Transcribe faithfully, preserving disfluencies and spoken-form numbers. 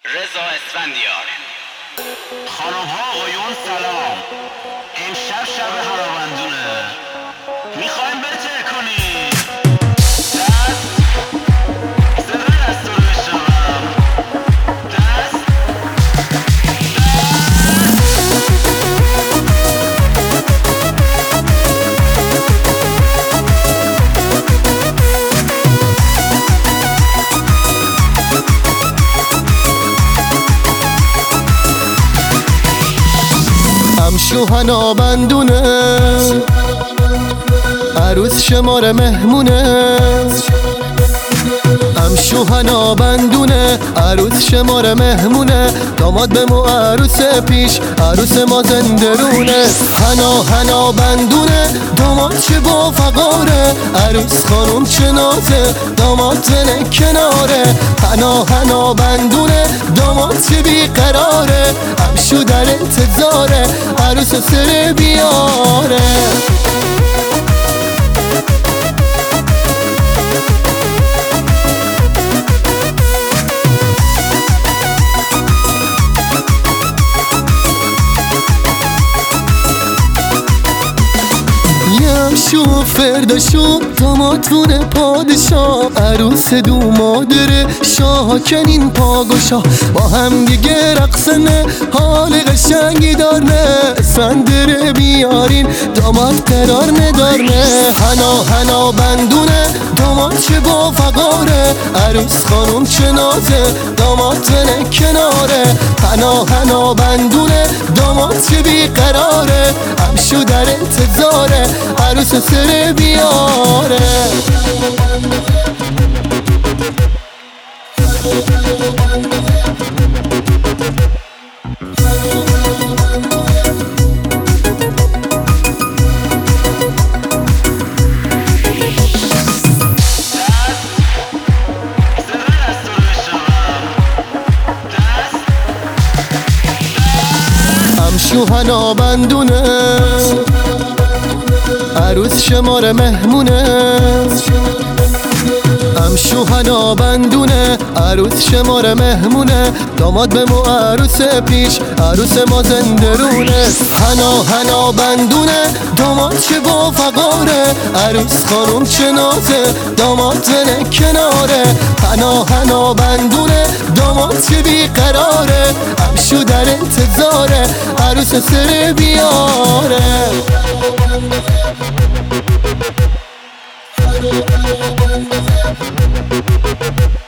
رضا اسفندیار. خانم ها آقایون سلام، امشب شب هنابندونه، میخوایم بته کنیم دست صدا دست رو بشنوم دست همشو هنابندونه، عروس شماره مهمونه. همشو هنابندونه، عروس شماره مهمونه. داماد به مو عروس پیش، عروس ما زندرونه. هنا هنابندونه، داماد چه با فقاره. عروس خانم چه نازه، داماد زنه کناره. هنا هنابندونه، داماد چه بیقراره. همشو در انتظاره، عروس سر بیاره. شو فرداشو دامادونه پادشاه، عروس دو مادره شاه کنین پاگوشا. با هم دیگه رقصنه، حال قشنگی دارنه. اسفندیار بیارین، داماد قرار ندارنه. هنا هنا بندونه، داماد چه با فقاره. عروس خانم چه نازه، داماد زنه کناره. هنا هنا بندونه، داماد چه بیقراره. همشو در انتظاره، عروس سر بیاره. همشو هنابندونه، عروس شماره مهمونه. همشو هنابندونه، عروس شماره مهمونه. داماد به مو عروس پیش، عروس ما زندرونه. هنا هنابندونه، داماد چه با فقاره. عروس خانم چه نازه، داماد زنه کناره. هنا هنابندونه، داماد چه بیقراره. همشو در انتظاره، عروس سر بیاره. Thank you.